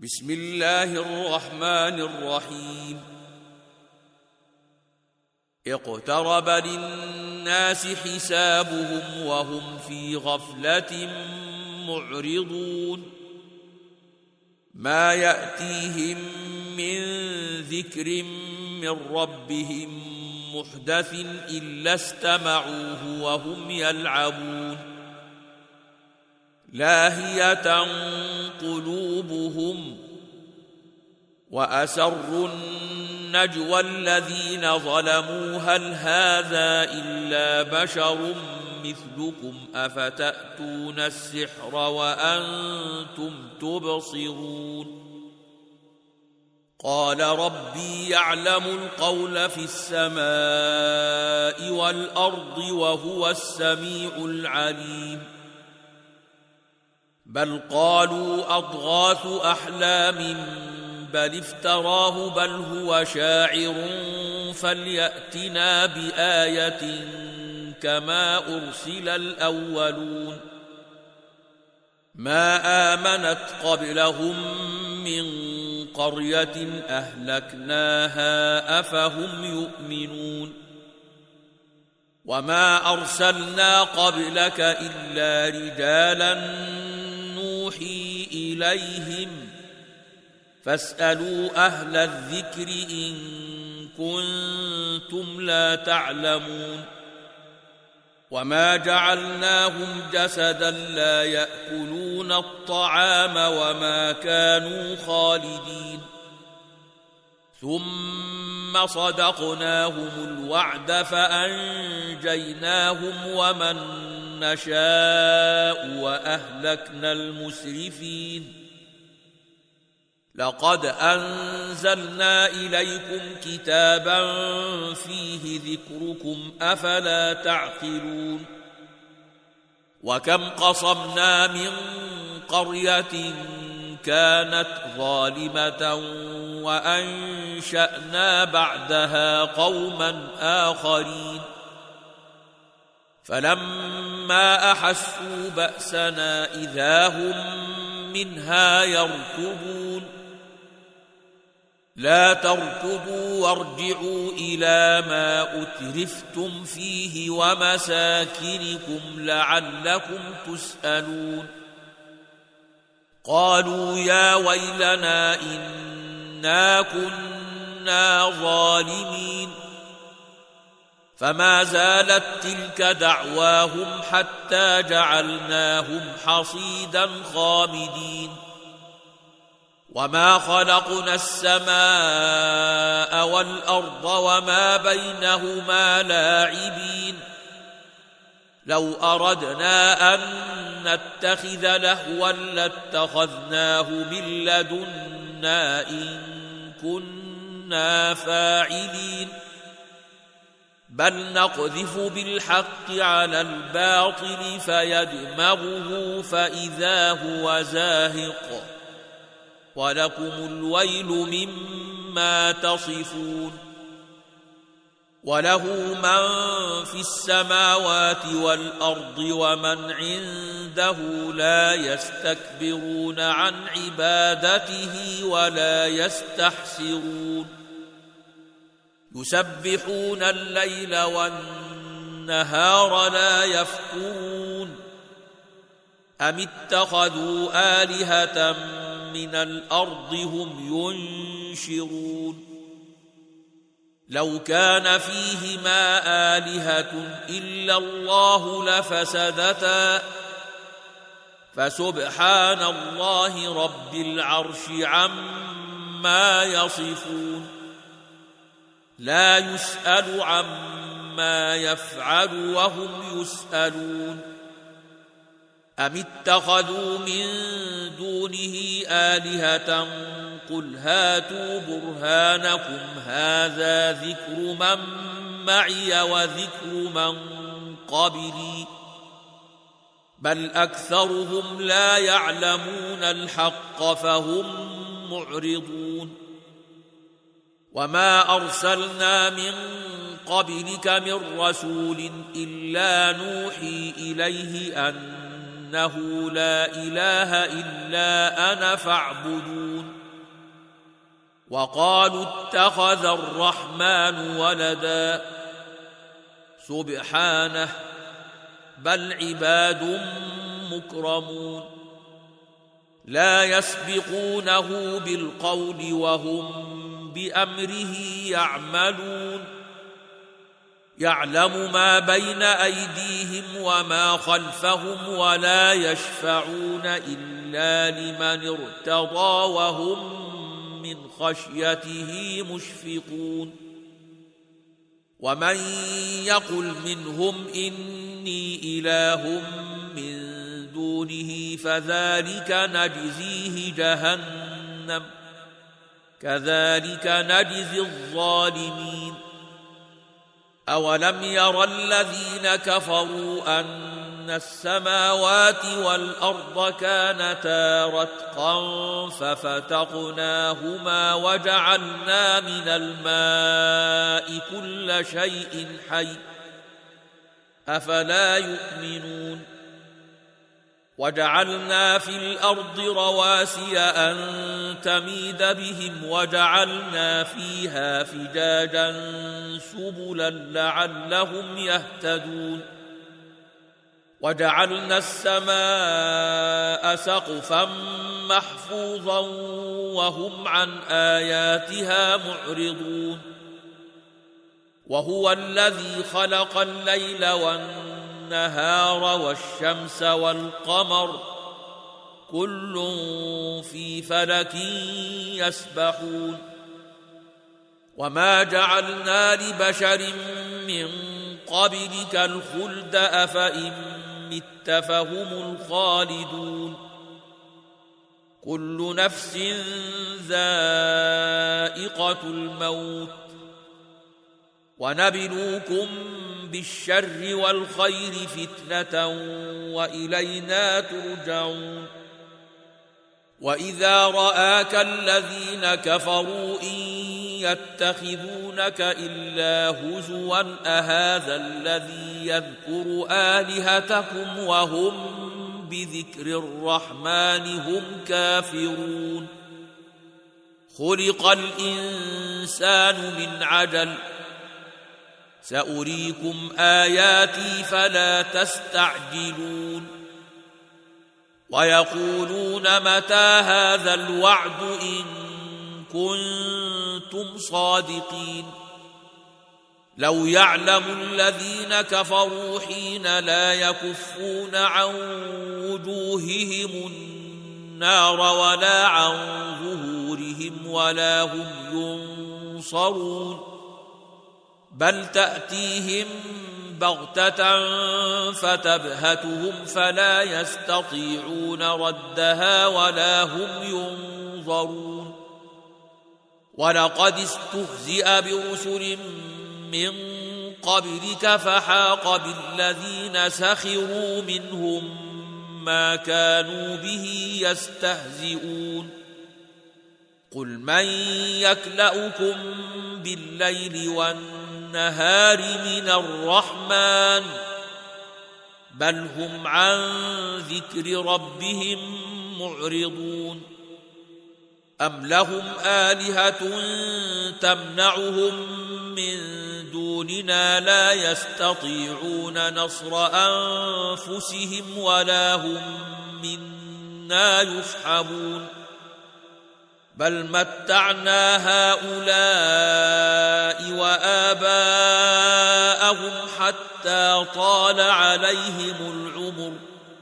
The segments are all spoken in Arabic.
بسم الله الرحمن الرحيم اقترب للناس حسابهم وهم في غفلة معرضون ما يأتيهم من ذكر من ربهم محدث إلا استمعوه وهم يلعبون لاهية قلوبهم وأسروا النجوى الذين ظلموا هل هذا إلا بشر مثلكم أفتأتون السحر وأنتم تبصرون قال ربي يعلم القول في السماء والأرض وهو السميع العليم بل قالوا أضغاث أحلام بل افتراه بل هو شاعر فليأتنا بآية كما أرسل الأولون ما آمنت قبلهم من قرية أهلكناها أفهم يؤمنون وما أرسلنا قبلك إلا رجالا نوحي إليهم فاسألوا أهل الذكر إن كنتم لا تعلمون وما جعلناهم جسدا لا يأكلون الطعام وما كانوا خالدين ثم صدقناهم الوعد فأنجيناهم ومن نشاء وأهلكنا المسرفين لقد أنزلنا إليكم كتابا فيه ذكركم أفلا تعقلون وكم قصمنا من قرية كانت ظالمة وأنشأنا بعدها قوما آخرين فلما أحسوا بأسنا إذا هم منها يركضون لا تركضوا وارجعوا إلى ما أترفتم فيه ومساكنكم لعلكم تسألون قالوا يا ويلنا إنا كنا ظالمين فما زالت تلك دعواهم حتى جعلناهم حصيدا خامدين وما خلقنا السماء والأرض وما بينهما لاعبين لو أردنا أن نتخذ لهوا لاتخذناه من لدنا إن كنا فاعلين بل نقذف بالحق على الباطل فيدمغه فإذا هو زاهق ولكم الويل مما تصفون وله من في السماوات والأرض ومن عنده لا يستكبرون عن عبادته ولا يستحسرون يسبحون الليل والنهار لا يفترون أم اتخذوا آلهة من الأرض هم ينشرون لو كان فيهما آلهة إلا الله لفسدتا فسبحان الله رب العرش عما يصفون لا يسأل عما يفعل وهم يسألون أم اتخذوا من دونه آلهة قل هاتوا برهانكم هذا ذكر من معي وذكر من قبلي بل أكثرهم لا يعلمون الحق فهم معرضون وما أرسلنا من قبلك من رسول إلا نوحي إليه أنه أنه لا إله إلا أنا فاعبدون وقالوا اتخذ الرحمن ولدا سبحانه بل عباد مكرمون لا يسبقونه بالقول وهم بأمره يعملون يعلم ما بين أيديهم وما خلفهم ولا يشفعون إلا لمن ارتضى وهم من خشيته مشفقون ومن يقل منهم إني إله من دونه فذلك نجزيه جهنم كذلك نجزي الظالمين أولم ير الذين كفروا أن السماوات والأرض كانتا رتقا ففتقناهما وجعلنا من الماء كل شيء حي أفلا يؤمنون وجعلنا في الأرض رواسي أن تميد بهم وجعلنا فيها فجاجا سبلا لعلهم يهتدون وجعلنا السماء سقفا محفوظا وهم عن آياتها معرضون وهو الذي خلق الليل والنهار والشمس والقمر كل في فلك يسبحون وما جعلنا لبشر من قبلك الخلد أفإن مت فهم الخالدون كل نفس ذائقة الموت ونبلوكم بالشر والخير فتنة وإلينا ترجعون وإذا رآك الذين كفروا إن يتخذونك إلا هزوا أهذا الذي يذكر آلهتكم وهم بذكر الرحمن هم كافرون خلق الإنسان من عجل سأريكم آياتي فلا تستعجلون ويقولون متى هذا الوعد إن كنتم صادقين لو يعلم الذين كفروا حين لا يكفون عن وجوههم النار ولا عن ظهورهم ولا هم ينصرون بل تأتيهم بغتة فتبهتهم فلا يستطيعون ردها ولا هم ينظرون ولقد استهزئ برسل من قبلك فحاق بالذين سخروا منهم ما كانوا به يستهزئون قل من يكلؤكم بالليل والنهار من الرحمن بل هم عن ذكر ربهم معرضون أم لهم آلهة تمنعهم من دوننا لا يستطيعون نصر أنفسهم ولا هم منا يصحبون بل متعنا هؤلاء وآباءهم حتى طال عليهم العمر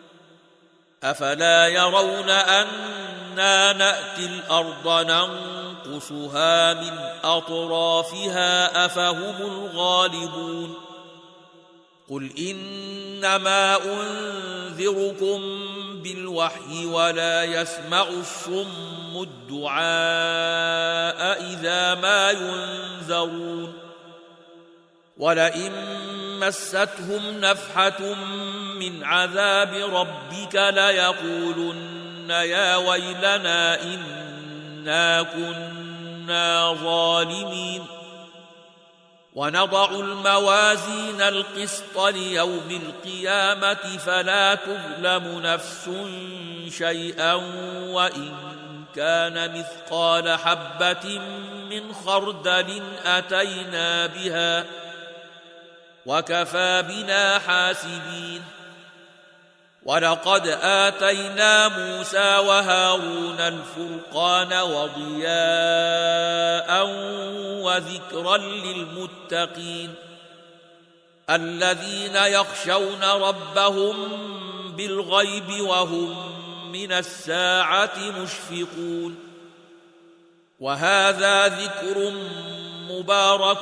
أفلا يرون أنا نأتي الأرض ننقصها من أطرافها أفهم الغالبون قل إنما أنذركم بالوحي ولا يسمع الصم الدعاء إذا ما ينذرون ولئن مستهم نفحة من عذاب ربك ليقولن يا ويلنا إنا كنا ظالمين ونضع الموازين القسط ليوم القيامة فلا تظلم نفس شيئا وإن كان مثقال حبة من خردل أتينا بها وكفى بنا حاسبين. ولقد آتينا موسى وهارون الفرقان وضياء وذكرا للمتقين الذين يخشون ربهم بالغيب وهم من الساعة مشفقون. وهذا ذكر مبارك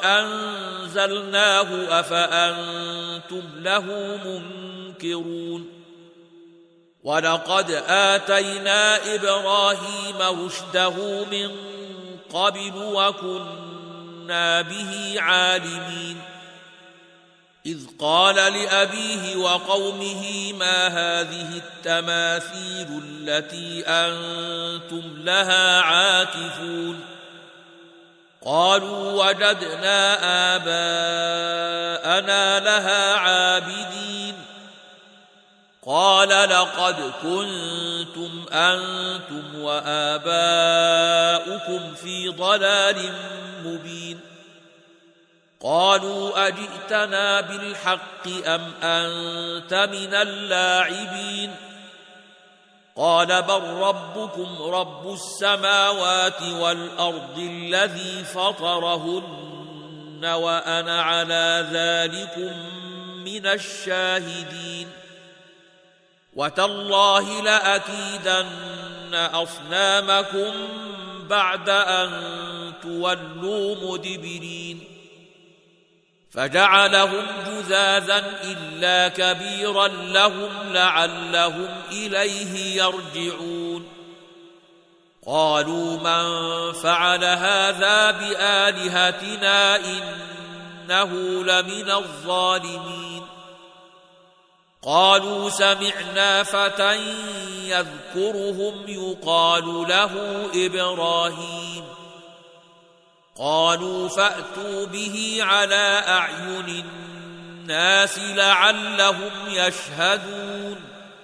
أنزلناه أفأنتم له منكرون. ولقد آتينا إبراهيم رشده من قبل وكنا به عالمين. إذ قال لأبيه وقومه ما هذه التماثيل التي أنتم لها عاكفون؟ قالوا وجدنا آباءنا لها عابدين. قال لقد كنتم أنتم وآباؤكم في ضلال مبين. قالوا أجئتنا بالحق أم أنت من اللاعبين؟ قال بل ربكم رب السماوات والأرض الذي فطرهن وأنا على ذلكم من الشاهدين. وتالله لأكيدن أصنامكم بعد أن تولوا مدبرين. فجعلهم جذاذا إلا كبيرا لهم لعلهم إليه يرجعون. قالوا من فعل هذا بآلهتنا إنه لمن الظالمين. قالوا سمعنا فتى يذكرهم يقال له إبراهيم. قالوا فأتوا به على أعين الناس لعلهم يشهدون.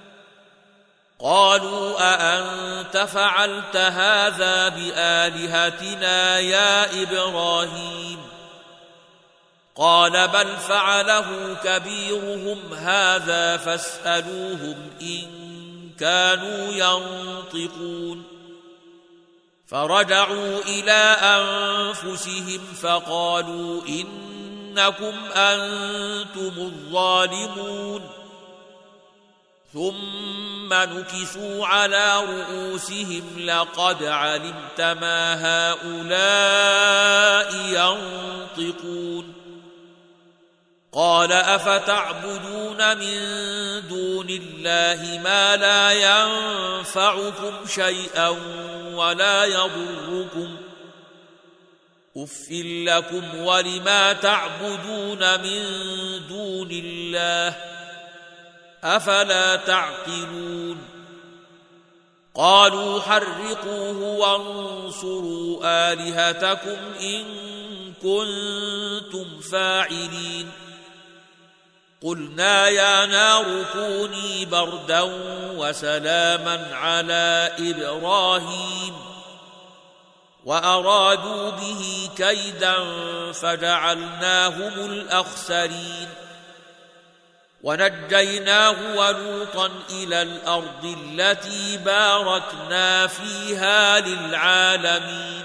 قالوا أأنت فعلت هذا بآلهتنا يا إبراهيم؟ قال بل فعله كبيرهم هذا فاسألوهم إن كانوا ينطقون. فرجعوا إلى أنفسهم فقالوا إنكم أنتم الظالمون. ثم نكسوا على رؤوسهم لقد علمت ما هؤلاء ينطقون. قال أفتعبدون من دون الله ما لا ينفعكم شيئا ولا يضركم؟ أف لكم ولما تعبدون من دون الله أفلا تعقلون؟ قالوا حرقوه وانصروا آلهتكم إن كنتم فاعلين. قلنا يا نار كوني بردا وسلاما على إبراهيم وأرادوا به كيدا فجعلناهم الأخسرين. ونجيناه ولوطا إلى الأرض التي باركنا فيها للعالمين.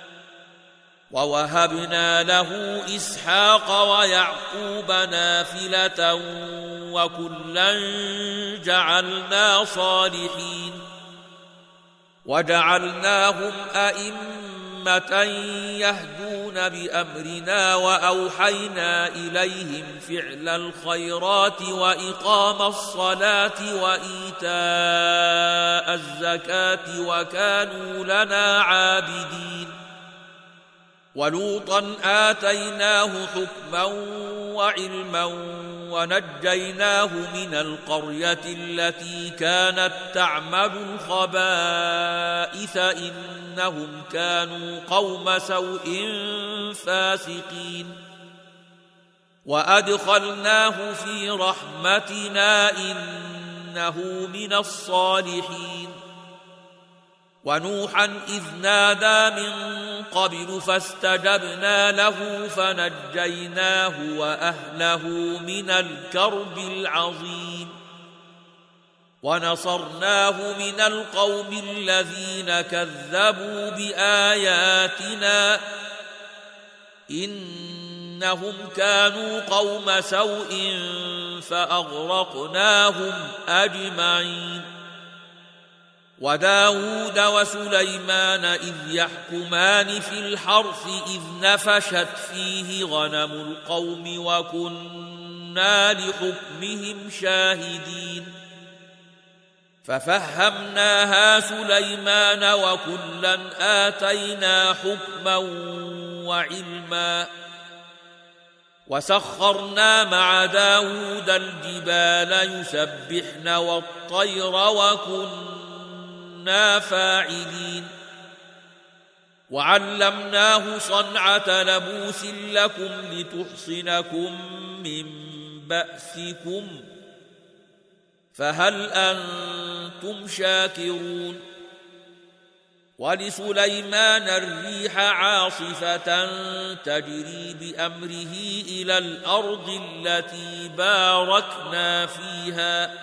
ووهبنا له إسحاق ويعقوب نافلة وكلا جعلنا صالحين. وجعلناهم أئمة يهدون بأمرنا وأوحينا إليهم فعل الخيرات وإقام الصلاة وإيتاء الزكاة وكانوا لنا عابدين. ولوطا آتيناه حكما وعلما ونجيناه من القرية التي كانت تعمل الخبائث إنهم كانوا قوم سوء فاسقين. وأدخلناه في رحمتنا إنه من الصالحين ونوحا إذ نادى من قبل فاستجبنا له فنجيناه وأهله من الكرب العظيم ونصرناه من القوم الذين كذبوا بآياتنا إنهم كانوا قوم سوء فأغرقناهم أجمعين وداود وسليمان إذ يحكمان في الحرث إذ نفشت فيه غنم القوم وكنا لحكمهم شاهدين ففهمناها سليمان وكلا آتينا حكما وعلما وسخرنا مع داود الجبال يسبحن والطير وكنا فاعلين وعلمناه صنعة لبوس لكم لتحصنكم من بأسكم فهل أنتم شاكرون ولسليمان الريح عاصفة تجري بأمره إلى الأرض التي باركنا فيها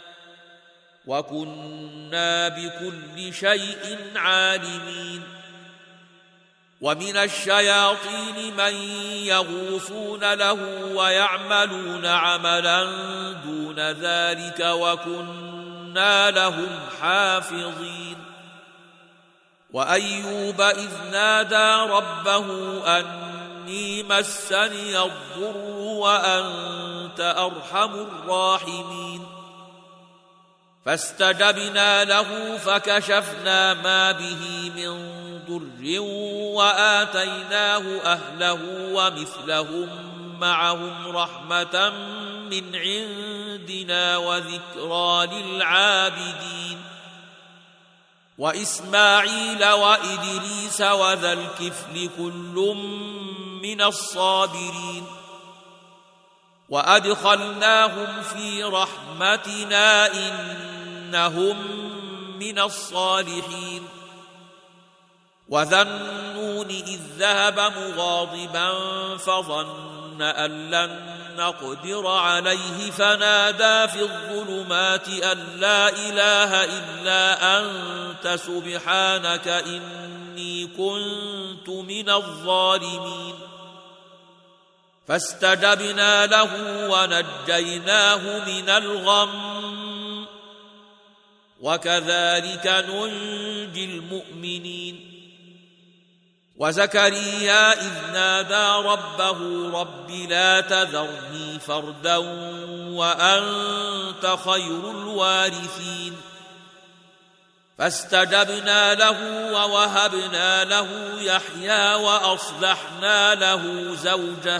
وكنا بكل شيء عالمين ومن الشياطين من يغوصون له ويعملون عملا دون ذلك وكنا لهم حافظين وأيوب إذ نادى ربه أني مسني الضر وأنت أرحم الراحمين فاستجبنا له فكشفنا ما به من ضر وآتيناه أهله ومثلهم معهم رحمة من عندنا وذكرى للعابدين وإسماعيل وإدريس وذا الكفل كل من الصابرين وأدخلناهم في رحمتنا إنهم من الصالحين وذا النون إذ ذهب مغاضبا فظن أن لن نقدر عليه فنادى في الظلمات أن لا إله إلا أنت سبحانك إني كنت من الظالمين فاستجبنا له ونجيناه من الغم وكذلك ننجي المؤمنين وزكريا إذ نادى ربه رب لا تذرني فردا وأنت خير الوارثين فاستجبنا له ووهبنا له يحيى وأصلحنا له زوجه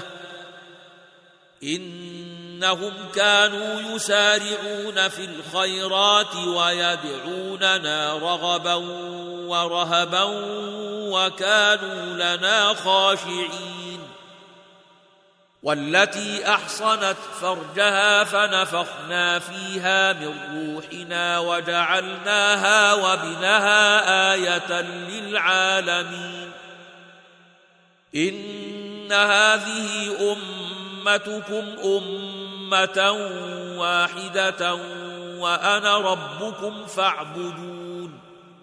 إنهم كانوا يسارعون في الخيرات ويدعوننا رغبا ورهبا وكانوا لنا خاشعين والتي أحصنت فرجها فنفخنا فيها من روحنا وجعلناها وابنها آية للعالمين إن هذه أمتكم أمة واحدة وأنا ربكم فاعبدون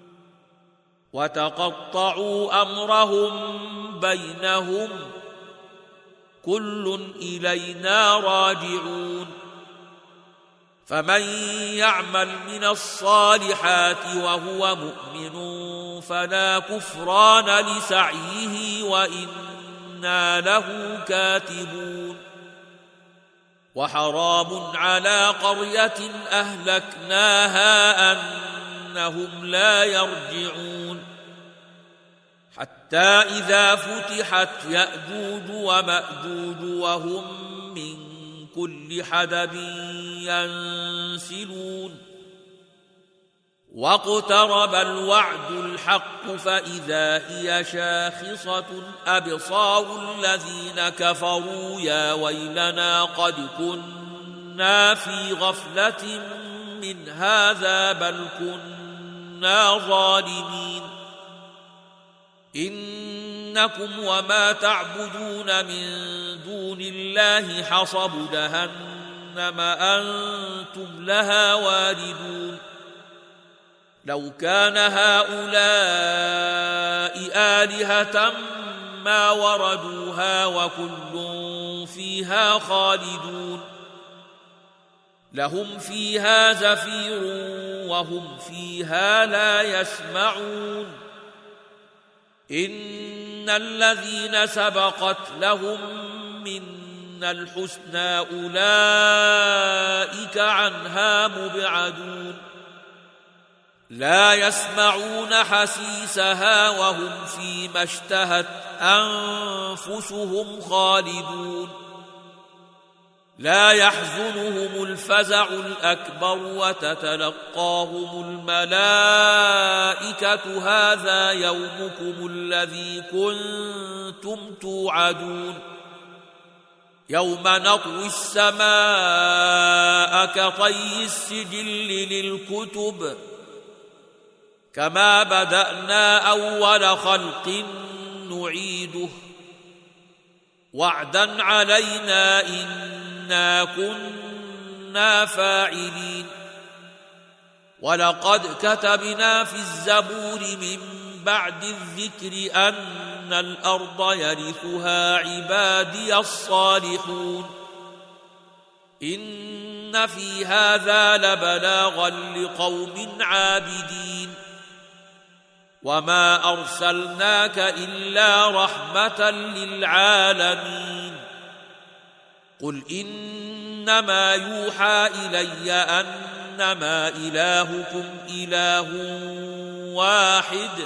وتقطعوا أمرهم بينهم كل إلينا راجعون فمن يعمل من الصالحات وهو مؤمن فلا كفران لسعيه وإنا له كاتبون وحرام على قرية أهلكناها أنهم لا يرجعون حتى إذا فتحت يأجوج ومأجوج وهم من كل حدب ينسلون واقترب الوعد الحق فإذا هي شاخصة أبصار الذين كفروا يا ويلنا قد كنا في غفلة من هذا بل كنا ظالمين إنكم وما تعبدون من دون الله حصب جهنم أنتم لها واردون لو كان هؤلاء آلهة ما وردوها وكل فيها خالدون لهم فيها زفير وهم فيها لا يسمعون إن الذين سبقت لهم منا الحسنى أولئك عنها مبعدون لا يسمعون حسيسها وهم فيما اشتهت أنفسهم خالدون لا يحزنهم الفزع الأكبر وتتلقاهم الملائكة هذا يومكم الذي كنتم توعدون يوم نطوي السماء كطي السجل للكتب كما بدأنا أول خلق نعيده وعدا علينا إنا كنا فاعلين ولقد كتبنا في الزبور من بعد الذكر أن الأرض يرثها عبادي الصالحون إن في هذا لبلاغا لقوم عابدين وما أرسلناك إلا رحمة للعالمين قل إنما يوحى إلي أنما إلهكم إله واحد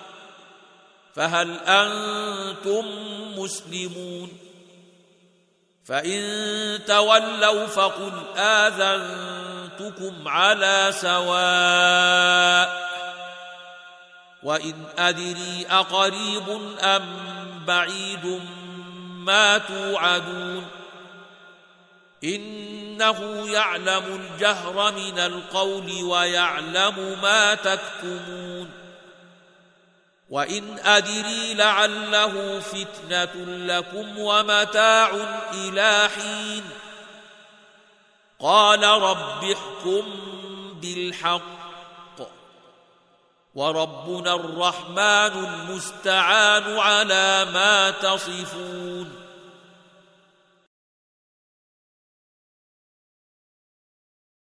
فهل أنتم مسلمون فإن تولوا فقل آذنتكم على سواء وإن أدري أقريب أم بعيد ما توعدون إنه يعلم الجهر من القول ويعلم ما تكتمون وإن أدري لعله فتنة لكم ومتاع إلى حين قال رب احكم بالحق وربنا الرحمن المستعان على ما تصفون